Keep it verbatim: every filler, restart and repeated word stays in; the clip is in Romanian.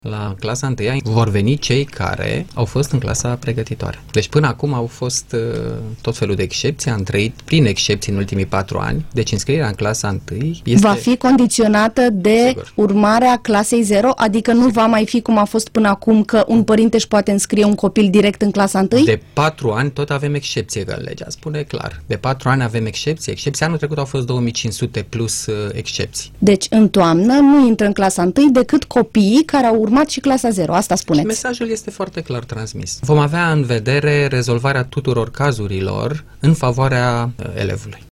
La clasa întâia vor veni cei care au fost în clasa pregătitoare. Deci până acum au fost uh, tot felul de excepții, am trăit prin excepții în ultimii patru ani, deci înscrierea în clasa întâi este... Va fi condiționată de Sigur. urmarea clasei zero, adică nu Sigur. va mai fi cum a fost până acum, că un părinte își poate înscrie un copil direct în clasa întâi? De patru ani tot avem excepție, că legea spune clar. De patru ani avem excepții. Excepții anul trecut au fost două mii cinci sute plus uh, excepții. Deci în toamnă nu intră în clasa întâi decât copiii care au urmat și clasa zero, asta spuneți. Mesajul este foarte clar transmis. Vom avea în vedere rezolvarea tuturor cazurilor în favoarea elevului.